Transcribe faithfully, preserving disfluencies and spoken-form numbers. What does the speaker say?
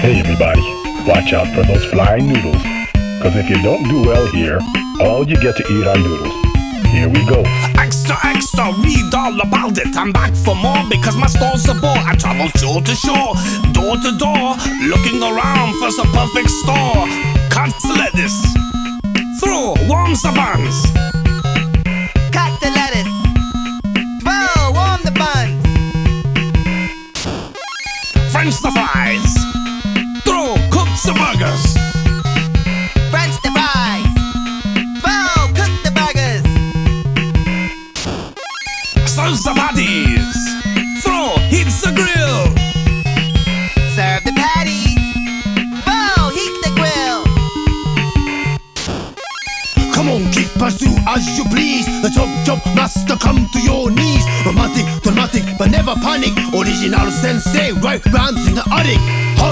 Hey everybody, watch out for those flying noodles. Cause if you don't do well here, all you get to eat are noodles. Here we go. Extra, extra, read all about it. I'm back for more because my store's a bore. I travel shore to shore, door to door, looking around for some perfect store. Can't let this through, warm the buns. Cut the lettuce. Whoa, warm the buns. French the fries. Through, cook the burgers. French the fries. Whoa, cook the burgers. Serve the patties. Through, heat the grill. Serve the patties. Whoa, heat the grill. Come on, keep pursue as you please. The chop chop master come to your knees. Romantic, dramatic, but never panic. Original sensei, right rounds in the attic.